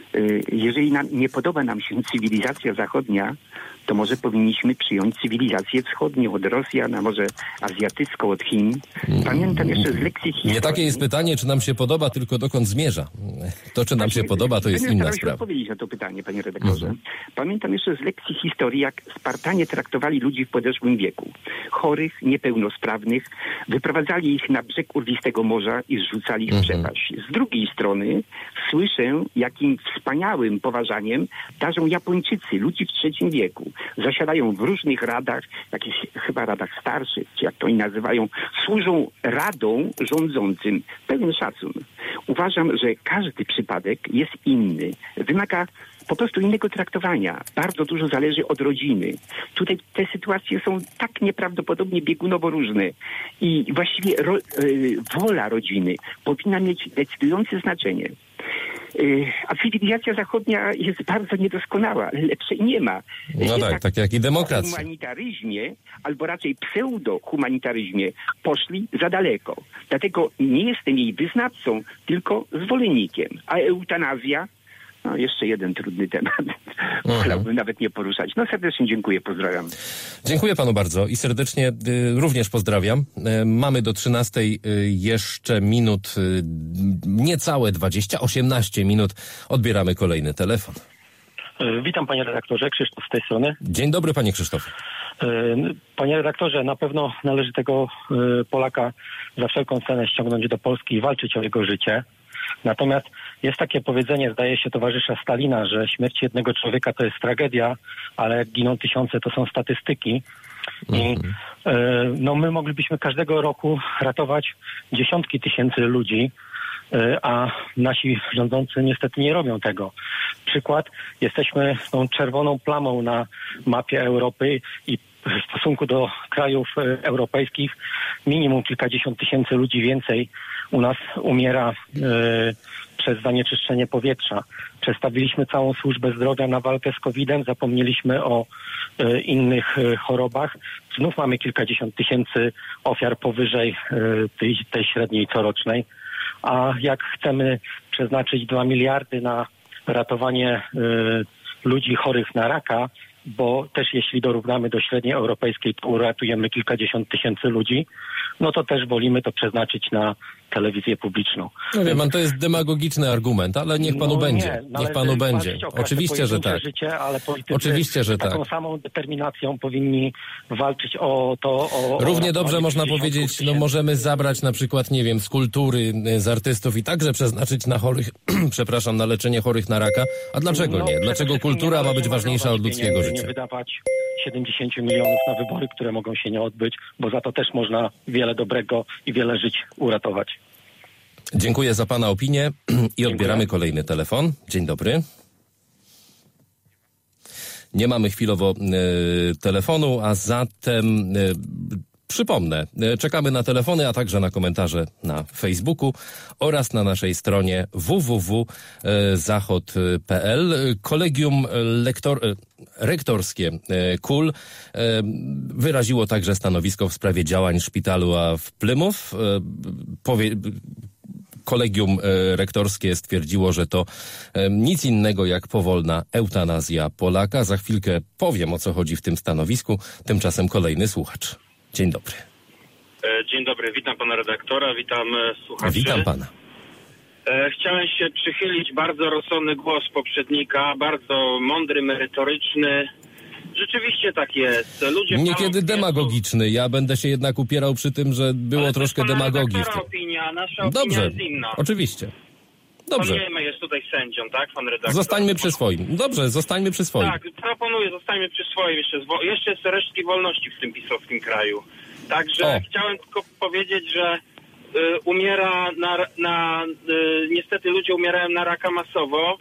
Jeżeli nam, nie podoba nam się cywilizacja zachodnia, to może powinniśmy przyjąć cywilizację wschodnią od Rosjan, a może azjatycką od Chin. Pamiętam jeszcze z lekcji historii... Nie takie jest pytanie, czy nam się podoba, tylko dokąd zmierza. To, czy nam się podoba, to jest inna sprawa. Chciałem odpowiedzieć na to pytanie, panie redaktorze. Mhm. Pamiętam jeszcze z lekcji historii, jak Spartanie traktowali ludzi w podeszłym wieku. Chorych, niepełnosprawnych, wyprowadzali ich na brzeg urwistego morza i zrzucali ich w przepaść. Z drugiej strony słyszę, jakim wspaniałym poważaniem darzą Japończycy, ludzi w trzecim wieku. Zasiadają w różnych radach, jakichś chyba radach starszych, czy jak to oni nazywają, służą radą rządzącym. Pełen szacun. Uważam, że każdy przypadek jest inny. Wymaga po prostu innego traktowania. Bardzo dużo zależy od rodziny. Tutaj te sytuacje są tak nieprawdopodobnie biegunowo różne. I właściwie ro, y, wola rodziny powinna mieć decydujące znaczenie. A cywilizacja zachodnia jest bardzo niedoskonała. Lepszej nie ma. No tak, tak, tak jak i demokracja. W humanitaryzmie, albo raczej pseudo-humanitaryzmie poszli za daleko. Dlatego nie jestem jej wyznawcą, tylko zwolennikiem. A eutanazja? No, jeszcze jeden trudny temat. Wolałbym nawet nie poruszać. No serdecznie dziękuję, pozdrawiam. Dziękuję panu bardzo i serdecznie y, również pozdrawiam. Y, mamy do trzynastej y, jeszcze minut, y, niecałe dwadzieścia, osiemnaście minut. Odbieramy kolejny telefon. Witam panie redaktorze, Krzysztof z tej strony. Dzień dobry panie Krzysztofie. Panie redaktorze, na pewno należy tego Polaka za wszelką cenę ściągnąć do Polski i walczyć o jego życie. Natomiast jest takie powiedzenie, zdaje się, towarzysza Stalina, że śmierć jednego człowieka to jest tragedia, ale jak giną tysiące, to są statystyki. I mm-hmm. no, my moglibyśmy każdego roku ratować dziesiątki tysięcy ludzi, a nasi rządzący niestety nie robią tego. Przykład, jesteśmy tą czerwoną plamą na mapie Europy i w stosunku do krajów europejskich minimum kilkadziesiąt tysięcy ludzi więcej u nas umiera y, przez zanieczyszczenie powietrza. Przestawiliśmy całą służbę zdrowia na walkę z kowidem, zapomnieliśmy o y, innych y, chorobach. Znów mamy kilkadziesiąt tysięcy ofiar powyżej y, tej, tej średniej corocznej. A jak chcemy przeznaczyć dwa miliardy na ratowanie y, ludzi chorych na raka, bo też jeśli dorównamy do średniej europejskiej, to uratujemy kilkadziesiąt tysięcy ludzi, no to też wolimy to przeznaczyć na telewizję publiczną. No wie pan, to jest demagogiczny argument, ale niech panu no będzie. Nie, niech panu będzie. Oczywiście, że tak. Życie, ale Oczywiście, że tak. Taką samą determinacją powinni walczyć o to... O, Równie o, dobrze o można powiedzieć, no możemy zabrać na przykład, nie wiem, z kultury, z artystów i także przeznaczyć na chorych, przepraszam, na leczenie chorych na raka. A dlaczego no, nie? Dlaczego kultura ma być ważniejsza od ludzkiego życia? Nie wydawać siedemdziesiąt milionów na wybory, które mogą się nie odbyć, bo za to też można wiele dobrego i wiele żyć uratować. Dziękuję za pana opinię i odbieramy Dziękuję. Kolejny telefon. Dzień dobry. Nie mamy chwilowo y, telefonu, a zatem y, przypomnę, czekamy na telefony, a także na komentarze na Facebooku oraz na naszej stronie w w w kropka zachod kropka p l. Kolegium lektor, rektorskie K U L wyraziło także stanowisko w sprawie działań szpitalu w Plymouth. Powie, Kolegium rektorskie stwierdziło, że to nic innego jak powolna eutanazja Polaka. Za chwilkę powiem, o co chodzi w tym stanowisku. Tymczasem kolejny słuchacz. Dzień dobry. Dzień dobry, witam pana redaktora, witam słuchaczy. Witam pana. Chciałem się przychylić, bardzo rozsądny głos poprzednika, bardzo mądry, merytoryczny. Rzeczywiście tak jest. Ludzie Niekiedy demagogiczny. Ja będę się jednak upierał przy tym, że było Ale troszkę to jest pana demagogii. redaktora opinia, nasza opinia Dobrze, jest inna. oczywiście. Dobrze. Pan Niemy jest tutaj sędzią, tak, pan redaktor? Zostańmy przy swoim. Dobrze, zostańmy przy swoim. Tak, proponuję, zostańmy przy swoim. Jeszcze, jeszcze jest resztki wolności w tym pisowskim kraju. Także O. chciałem tylko powiedzieć, że y, umiera na, na y, niestety ludzie umierają na raka masowo,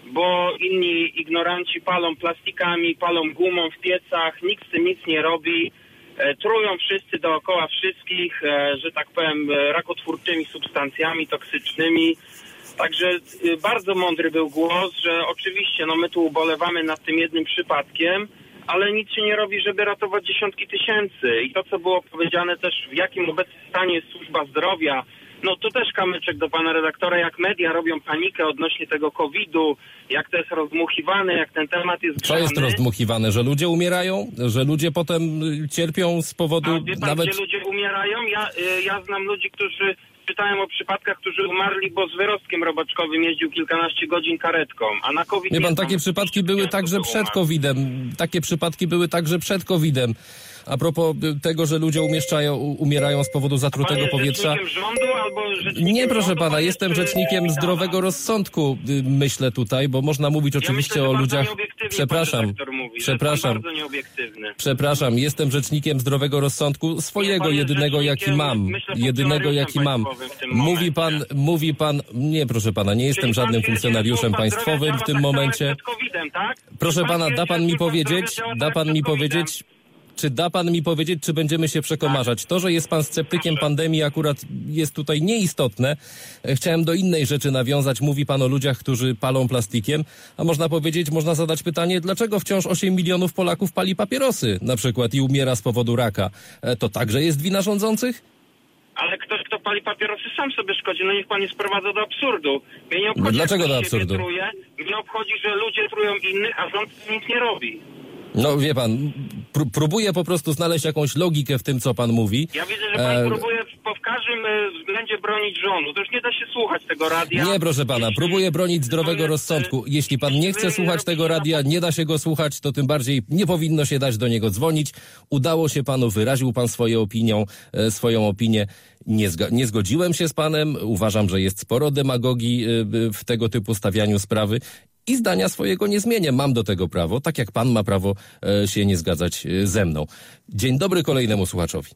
bo inni ignoranci palą plastikami, palą gumą w piecach, nikt z tym nic nie robi. E, trują wszyscy dookoła wszystkich, e, że tak powiem, e, rakotwórczymi substancjami toksycznymi. Także y, bardzo mądry był głos, że oczywiście no my tu ubolewamy nad tym jednym przypadkiem, ale nic się nie robi, żeby ratować dziesiątki tysięcy. I to, co było powiedziane też, w jakim obecnym stanie jest służba zdrowia, no to też kamyczek do pana redaktora, jak media robią panikę odnośnie tego kowida, jak to jest rozdmuchiwane, jak ten temat jest Co jest grzany. rozdmuchiwane? Że ludzie umierają? Że ludzie potem y, cierpią z powodu A wie pan, nawet... gdzie ludzie umierają? Ja, y, ja znam ludzi, którzy czytają o przypadkach, którzy umarli, bo z wyrostkiem robaczkowym jeździł kilkanaście godzin karetką, a na COVID... Wie pan, nie takie znam. przypadki były także przed kowidem. Takie przypadki były także przed kowidem. A propos tego, że ludzie umieszczają, umierają z powodu zatrutego Pan jest powietrza. rzecznikiem rządu albo rzecznikiem Nie, proszę rządu, pana, pan jestem jest, rzecznikiem y, zdrowego rozsądku, y, myślę tutaj, bo można mówić oczywiście myślę, że o bardzo ludziach... nieobiektywnie Przepraszam, pan redaktor mówi, że przepraszam. pan bardzo nieobiektywny. Przepraszam, jestem rzecznikiem zdrowego rozsądku swojego, pan jest jedynego jaki rzecznikiem, mam. myślę, Jedynego jaki mam. państwowym w tym Mówi pan, mówi pan, nie proszę pana, nie jestem Czyli pan żadnym twierdzi, że funkcjonariuszem służba państwowym zdrowia w tym działa tak momencie. samo jak przed kowidem, tak? Proszę Pan pana, twierdzi, da pan że mi służba powiedzieć, zdrowia działa da tak pan jak mi przed kowidem. powiedzieć, czy da pan mi powiedzieć, czy będziemy się przekomarzać? To, że jest pan sceptykiem pandemii akurat jest tutaj nieistotne. Chciałem do innej rzeczy nawiązać. Mówi pan o ludziach, którzy palą plastikiem, a można powiedzieć, można zadać pytanie, dlaczego wciąż osiem milionów Polaków pali papierosy na przykład i umiera z powodu raka? To także jest wina rządzących? Ale ktoś, kto pali papierosy, sam sobie szkodzi. No niech pan nie sprowadza do absurdu. Mnie nie obchodzi, No dlaczego jak do ktoś siebie absurdu? truje. Mnie obchodzi, że ludzie trują innych, a rząd nic nie robi. No wie pan, pró- próbuję po prostu znaleźć jakąś logikę w tym, co pan mówi. Ja widzę, że pan E, próbuje w, w każdym e, względzie bronić rządu. To już nie da się słuchać tego radia. Nie, proszę pana, próbuję bronić zdrowego rozsądku. Jeśli pan nie chce słuchać tego radia, nie da się go słuchać, to tym bardziej nie powinno się dać do niego dzwonić. Udało się panu, wyraził pan swoją opinią, e, swoją opinię. Nie, zga- nie zgodziłem się z panem. Uważam, że jest sporo demagogii e, w tego typu stawianiu sprawy. I zdania swojego nie zmienię. Mam do tego prawo, tak jak pan ma prawo e, się nie zgadzać e, ze mną. Dzień dobry kolejnemu słuchaczowi.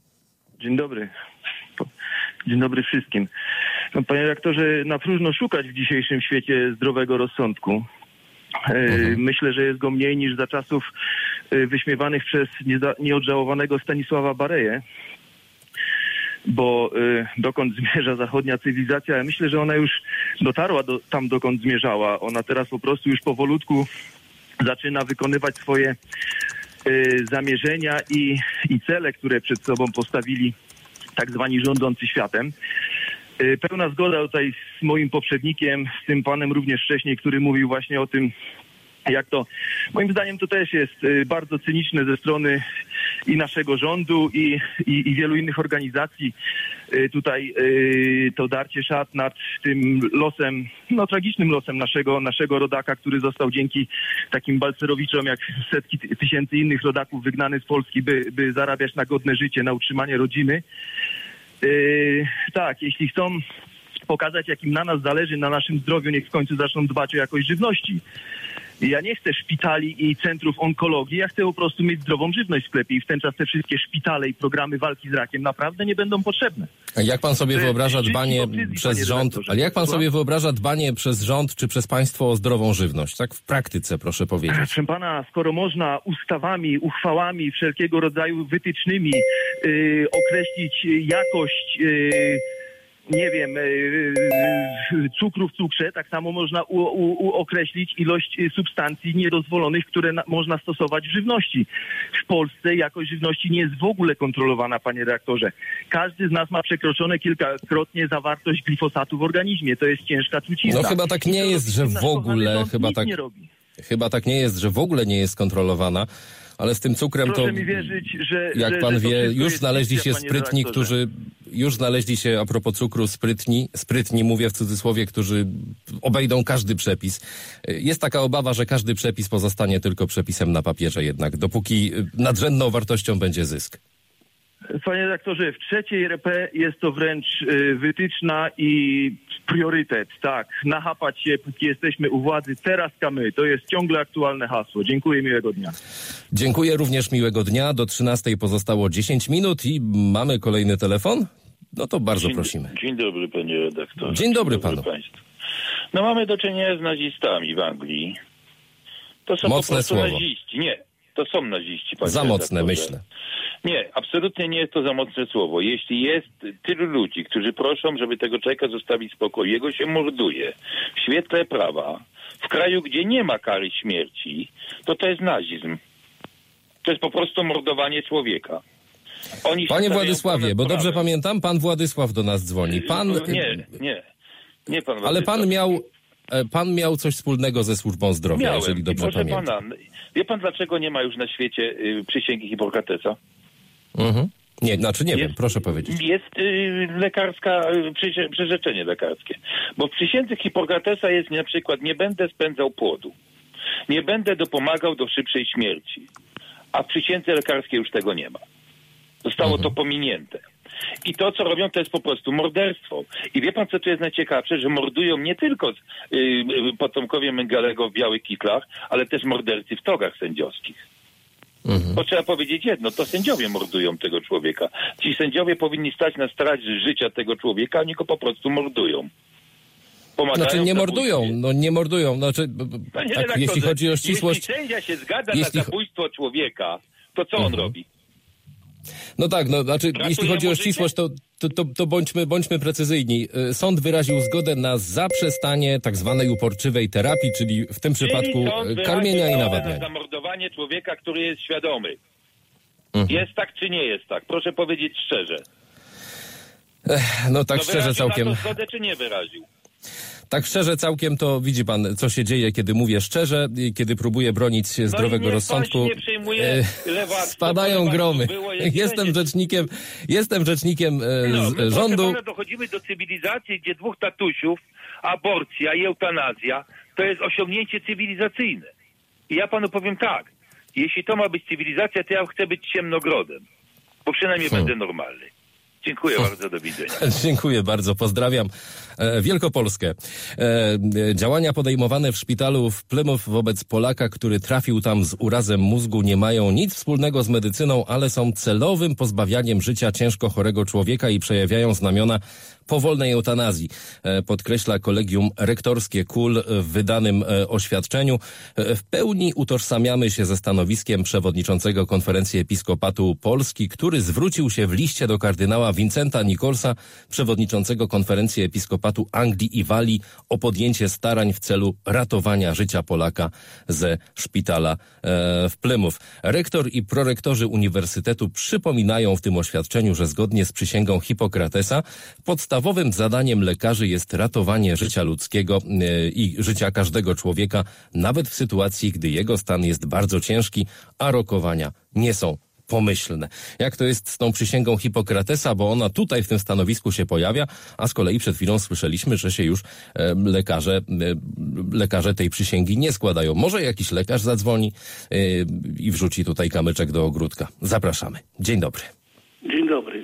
Dzień dobry. Dzień dobry wszystkim. No, panie redaktorze, na próżno szukać w dzisiejszym świecie zdrowego rozsądku. E, Mhm. Myślę, że jest go mniej niż za czasów e, wyśmiewanych przez nieza- nieodżałowanego Stanisława Bareję. Bo y, dokąd zmierza zachodnia cywilizacja, ja myślę, że ona już dotarła do, tam, dokąd zmierzała. Ona teraz po prostu już powolutku zaczyna wykonywać swoje y, zamierzenia i, i cele, które przed sobą postawili tak zwani rządzący światem. Y, pełna zgoda tutaj z moim poprzednikiem, z tym panem również wcześniej, który mówił właśnie o tym, jak to, moim zdaniem to też jest y, bardzo cyniczne ze strony i naszego rządu i, i, i wielu innych organizacji. Y, tutaj y, to darcie szat nad tym losem, no tragicznym losem naszego, naszego rodaka, który został dzięki takim balcerowiczom jak setki ty- tysięcy innych rodaków wygnany z Polski, by, by zarabiać na godne życie, na utrzymanie rodziny. Y, tak, jeśli chcą pokazać, jakim na nas zależy, na naszym zdrowiu, niech w końcu zaczną dbać o jakość żywności. Ja nie chcę szpitali i centrów onkologii, ja chcę po prostu mieć zdrową żywność w sklepie i w ten czas te wszystkie szpitale i programy walki z rakiem naprawdę nie będą potrzebne. A jak pan sobie wyobraża dbanie przez rząd, ale jak pan sobie wyobraża dbanie przez rząd czy przez państwo o zdrową żywność? Tak w praktyce, proszę powiedzieć. Proszę pana, skoro można ustawami, uchwałami, wszelkiego rodzaju wytycznymi yy, określić jakość yy, nie wiem, cukru w cukrze, tak samo można u, u, u określić ilość substancji niedozwolonych, które na, można stosować w żywności. W Polsce jakość żywności nie jest w ogóle kontrolowana, panie redaktorze. Każdy z nas ma przekroczone kilkakrotnie zawartość glifosatu w organizmie. To jest ciężka trucizna. No chyba tak nie jest, że w ogóle, chyba tak, chyba tak nie jest, że w ogóle nie jest kontrolowana. Ale z tym cukrem Proszę to, mi wierzyć, że, jak że, pan że wie, już znaleźli się fikcja, sprytni, którzy, już znaleźli się, a propos cukru, sprytni, sprytni mówię w cudzysłowie, którzy obejdą każdy przepis. Jest taka obawa, że każdy przepis pozostanie tylko przepisem na papierze jednak, dopóki nadrzędną wartością będzie zysk. Panie redaktorze, w trzeciej R P jest to wręcz y, wytyczna i priorytet, tak. Nachapać się, póki jesteśmy u władzy, teraz my. To jest ciągle aktualne hasło. Dziękuję, miłego dnia. Dziękuję, również miłego dnia. Do trzynastej pozostało dziesięć minut i mamy kolejny telefon. No to bardzo dzień, prosimy. Dzień dobry, panie redaktorze. Dzień dobry, dzień dobry panu. Państwu. No mamy do czynienia z nazistami w Anglii. To są Mocne po prostu słowo. naziści. Nie, to są naziści, panie Za mocne, redaktorze. myślę. Nie, absolutnie nie jest to za mocne słowo. Jeśli jest tylu ludzi, którzy proszą, żeby tego człowieka zostawić w spokoju, jego się morduje w świetle prawa, w kraju, gdzie nie ma kary śmierci, to to jest nazizm. To jest po prostu mordowanie człowieka. Oni Panie Władysławie, bo dobrze pamiętam, pan Władysław do nas dzwoni. Pan... Nie, nie. Nie pan Ale pan miał, pan miał coś wspólnego ze służbą zdrowia, Miałem. jeżeli dobrze Proszę pamiętam. pana, wie pan, dlaczego nie ma już na świecie y, przysięgi Hipokratesa? Mhm. Nie, znaczy nie jest, wiem, proszę powiedzieć. Jest y, lekarska, y, przysie, przyrzeczenie lekarskie. Bo w przysiędze Hipokratesa jest na przykład: nie będę spędzał płodu, nie będę dopomagał do szybszej śmierci. A w przysiędze lekarskiej już tego nie ma. Zostało mhm. to pominięte. I to, co robią, to jest po prostu morderstwo. I wie pan, co tu jest najciekawsze? Że mordują nie tylko y, potomkowie Mengelego w białych kitlach, ale też mordercy w togach sędziowskich. Mhm. Bo trzeba powiedzieć jedno, to sędziowie mordują tego człowieka. Ci sędziowie powinni stać na straży życia tego człowieka, oni go po prostu mordują. Pomagają znaczy nie mordują, no nie mordują. Znaczy, tak, jeśli chodzi o ścisłość... Jeśli sędzia się zgadza jeśli... na zabójstwo człowieka, to co on mhm. robi? No tak, no znaczy, Gratuluję jeśli chodzi o ścisłość, to, to, to, to bądźmy, bądźmy precyzyjni. Sąd wyraził zgodę na zaprzestanie tak zwanej uporczywej terapii, czyli w tym czyli przypadku karmienia i nawadniania. Zamordowanie człowieka, który jest świadomy. Mhm. Jest tak czy nie jest tak? Proszę powiedzieć szczerze. Ech, no tak no szczerze całkiem. Na to zgodę czy nie wyraził? Tak szczerze całkiem to widzi pan, co się dzieje, kiedy mówię szczerze, kiedy próbuję bronić zdrowego no rozsądku. Nie przejmuje lewactwo, spadają gromy. Było, jestem rzecznikiem, jestem rzecznikiem no, my rządu. Proszę pana, dochodzimy do cywilizacji, gdzie dwóch tatusiów, aborcja i eutanazja to jest osiągnięcie cywilizacyjne. I ja panu powiem tak, jeśli to ma być cywilizacja, to ja chcę być ciemnogrodem, bo przynajmniej hmm. będę normalny. Dziękuję bardzo, do widzenia. Dziękuję bardzo, pozdrawiam e, Wielkopolskę. E, działania podejmowane w szpitalu w Plymouth wobec Polaka, który trafił tam z urazem mózgu, nie mają nic wspólnego z medycyną, ale są celowym pozbawianiem życia ciężko chorego człowieka i przejawiają znamiona powolnej eutanazji, e, podkreśla Kolegium Rektorskie K U L w wydanym e, oświadczeniu. E, w pełni utożsamiamy się ze stanowiskiem przewodniczącego Konferencji Episkopatu Polski, który zwrócił się w liście do kardynała Vincenta Nicholsa, przewodniczącego Konferencji Episkopatu Anglii i Walii, o podjęcie starań w celu ratowania życia Polaka ze szpitala e, w Plymouth. Rektor i prorektorzy Uniwersytetu przypominają w tym oświadczeniu, że zgodnie z przysięgą Hipokratesa podstawowym zadaniem lekarzy jest ratowanie życia ludzkiego e, i życia każdego człowieka, nawet w sytuacji, gdy jego stan jest bardzo ciężki, a rokowania nie są pomyślne. Jak to jest z tą przysięgą Hipokratesa, bo ona tutaj w tym stanowisku się pojawia, a z kolei przed chwilą słyszeliśmy, że się już e, lekarze, e, lekarze tej przysięgi nie składają. Może jakiś lekarz zadzwoni e, i wrzuci tutaj kamyczek do ogródka. Zapraszamy. Dzień dobry. Dzień dobry.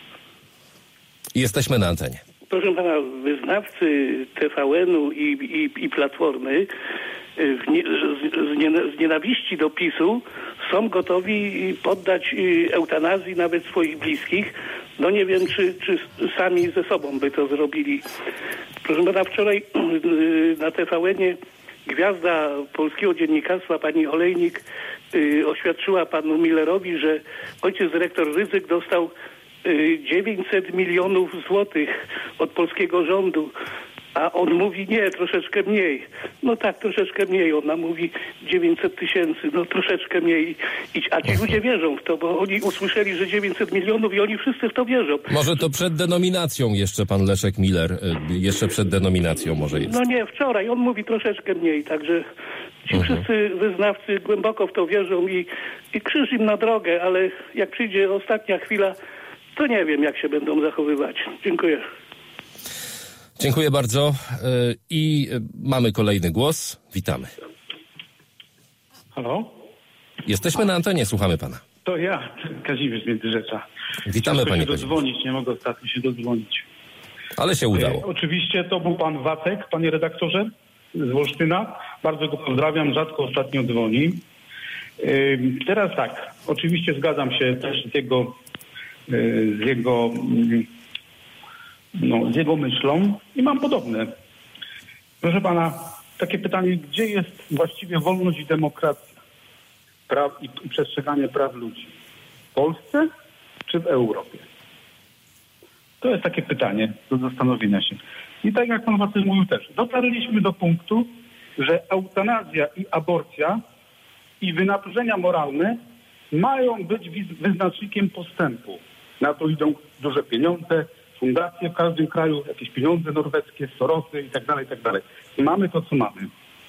Jesteśmy na antenie. Proszę pana, wyznawcy T V N u i, i, i Platformy w nie, z, z nienawiści do PiSu są gotowi poddać eutanazji nawet swoich bliskich. No nie wiem, czy, czy sami ze sobą by to zrobili. Proszę pana, wczoraj na T V N-ie gwiazda polskiego dziennikarstwa, pani Olejnik, y, oświadczyła panu Millerowi, że ojciec dyrektor Rydzyk dostał y, dziewięćset milionów złotych od polskiego rządu. A on mówi, nie, troszeczkę mniej. No tak, troszeczkę mniej. Ona mówi dziewięćset tysięcy, no troszeczkę mniej. A ci ludzie wierzą w to, bo oni usłyszeli, że dziewięćset milionów i oni wszyscy w to wierzą. Może to przed denominacją jeszcze pan Leszek Miller, jeszcze przed denominacją może jest. No nie, wczoraj. On mówi troszeczkę mniej, także ci mhm. wszyscy wyznawcy głęboko w to wierzą i, i krzyż im na drogę, ale jak przyjdzie ostatnia chwila, to nie wiem, jak się będą zachowywać. Dziękuję. Dziękuję bardzo i mamy kolejny głos. Witamy. Halo? Jesteśmy na antenie, słuchamy pana. To ja, Kazimierz z Międzyrzecza. Witamy, Ciężko panie się dodzwonić, nie mogę ostatnio się dodzwonić. Ale się udało. E, oczywiście to był pan Wacek, panie redaktorze, z Wolsztyna. Bardzo go pozdrawiam, rzadko ostatnio dzwoni. E, teraz tak, oczywiście zgadzam się też z jego, e, z jego no, z jego myślą i mam podobne. Proszę pana, takie pytanie, gdzie jest właściwie wolność i demokracja praw i, i przestrzeganie praw ludzi? W Polsce czy w Europie? To jest takie pytanie do zastanowienia się. I tak jak pan Wacek mówił też, dotarliśmy do punktu, że eutanazja i aborcja i wynaturzenia moralne mają być wyznacznikiem postępu. Na to idą duże pieniądze, fundacje w każdym kraju, jakieś pieniądze norweskie, Sorosy i tak dalej, i tak dalej. I mamy to, co mamy.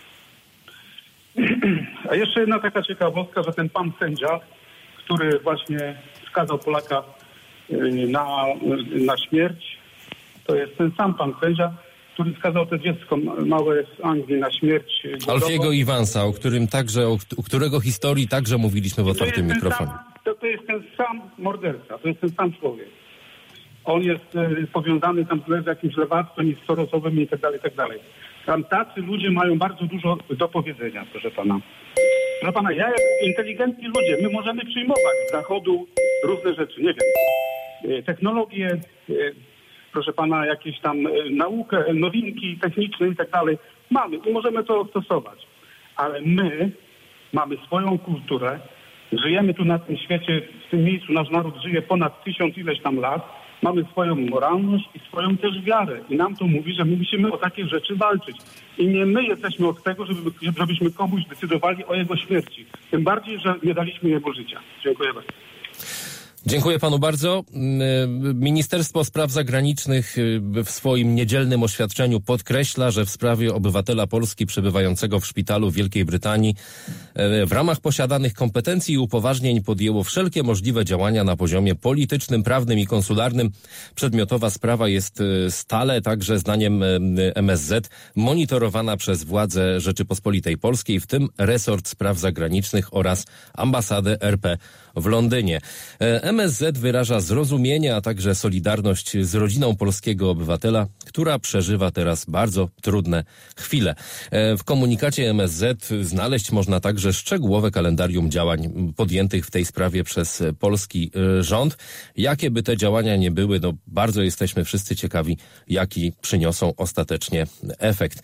A jeszcze jedna taka ciekawostka, że ten pan sędzia, który właśnie skazał Polaka na, na śmierć, to jest ten sam pan sędzia, który skazał to dziecko małe z Anglii na śmierć. Alfiego Iwansa, o którym także, o, o którego historii także mówiliśmy w otwartym mikrofonie. Sam, to, to jest ten sam morderca, to jest ten sam człowiek. On jest y, powiązany tam z jakimś lewactwem i z Sorosowym i tak dalej, i tak dalej. Tam tacy ludzie mają bardzo dużo do powiedzenia, proszę pana. Proszę pana, ja jak inteligentni ludzie, my możemy przyjmować z Zachodu różne rzeczy, nie wiem, y, technologie, y, proszę pana, jakieś tam y, naukę, nowinki techniczne i tak dalej. Mamy i możemy to stosować. Ale my mamy swoją kulturę, żyjemy tu na tym świecie, w tym miejscu nasz naród żyje ponad tysiąc ileś tam lat, mamy swoją moralność i swoją też wiarę. I nam to mówi, że my musimy o takie rzeczy walczyć. I nie my jesteśmy od tego, żeby, żebyśmy komuś decydowali o jego śmierci. Tym bardziej, że nie daliśmy jego życia. Dziękuję bardzo. Dziękuję panu bardzo. Ministerstwo Spraw Zagranicznych w swoim niedzielnym oświadczeniu podkreśla, że w sprawie obywatela Polski przebywającego w szpitalu w Wielkiej Brytanii w ramach posiadanych kompetencji i upoważnień podjęło wszelkie możliwe działania na poziomie politycznym, prawnym i konsularnym. Przedmiotowa sprawa jest stale, także zdaniem M S Z, monitorowana przez władze Rzeczypospolitej Polskiej, w tym resort spraw zagranicznych oraz ambasadę R P w Londynie. M S Z wyraża zrozumienie, a także solidarność z rodziną polskiego obywatela, która przeżywa teraz bardzo trudne chwile. W komunikacie M S Z znaleźć można także szczegółowe kalendarium działań podjętych w tej sprawie przez polski rząd. Jakie by te działania nie były, no bardzo jesteśmy wszyscy ciekawi, jaki przyniosą ostatecznie efekt.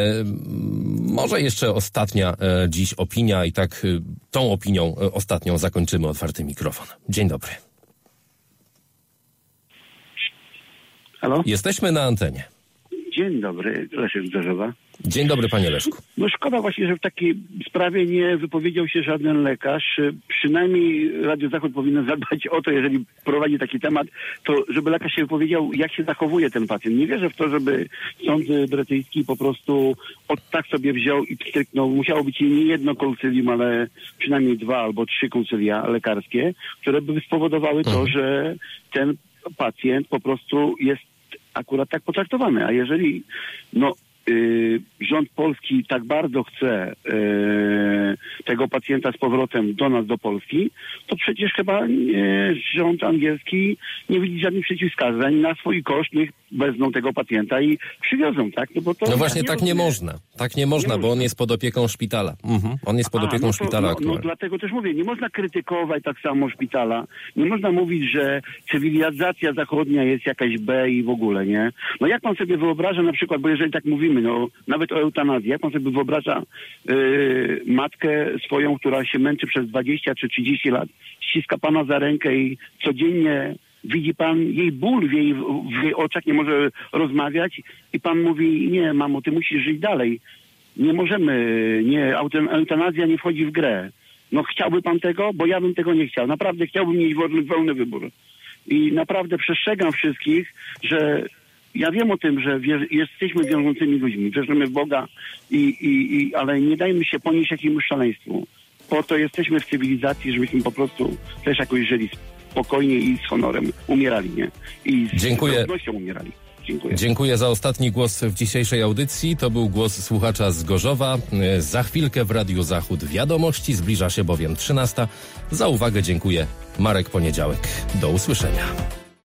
Może jeszcze ostatnia dziś opinia i tak tą opinią ostatnią zakończymy otwarty mikrofon. Dzień dobry. Halo? Jesteśmy na antenie. Dzień dobry, Leszek Zdarzowa. Dzień dobry, panie Leszku. No szkoda właśnie, że w takiej sprawie nie wypowiedział się żaden lekarz. Przynajmniej Radio Zachód powinno zadbać o to, jeżeli prowadzi taki temat, to żeby lekarz się wypowiedział, jak się zachowuje ten pacjent. Nie wierzę w to, żeby sąd brytyjski po prostu od tak sobie wziął i pstryknął. Musiało być nie jedno koncylium, ale przynajmniej dwa albo trzy koncylia lekarskie, które by spowodowały to, mhm. że ten pacjent po prostu jest akurat tak potraktowany. A jeżeli no Yy, rząd polski tak bardzo chce yy, tego pacjenta z powrotem do nas, do Polski, to przecież chyba yy, rząd angielski nie widzi żadnych przeciwwskazań. Na swój koszt niech wezmą tego pacjenta i przywiozą, tak? No, bo to no właśnie, nie tak nie rozumiem. można. Tak nie można, nie bo on jest pod opieką szpitala. Mhm. On jest pod A, opieką no to, szpitala no, aktualnie. no dlatego też mówię, nie można krytykować tak samo szpitala. Nie można mówić, że cywilizacja zachodnia jest jakaś B i w ogóle, nie? No jak pan sobie wyobraża na przykład, bo jeżeli tak mówimy, no nawet o eutanazji, jak pan sobie wyobraża yy, matkę swoją, która się męczy przez dwadzieścia czy trzydzieści lat, ściska pana za rękę i codziennie widzi pan jej ból w jej, w jej oczach, nie może rozmawiać i pan mówi, nie mamo, ty musisz żyć dalej. Nie możemy, nie, eutanazja nie wchodzi w grę. No chciałby pan tego? Bo ja bym tego nie chciał. Naprawdę chciałbym mieć wolny, wolny wybór. I naprawdę przestrzegam wszystkich, że ja wiem o tym, że wier- jesteśmy wiążącymi ludźmi, wierzymy w Boga, i, i, i, ale nie dajmy się ponieść jakiemuś szaleństwu. Po to jesteśmy w cywilizacji, żebyśmy po prostu też jakoś żyli spokojnie i z honorem umierali, nie? I z Dziękuję. godnością umierali. Dziękuję. Dziękuję za ostatni głos w dzisiejszej audycji. To był głos słuchacza z Gorzowa. Za chwilkę w Radiu Zachód wiadomości, zbliża się bowiem trzynasta. Za uwagę dziękuję. Marek Poniedziałek. Do usłyszenia.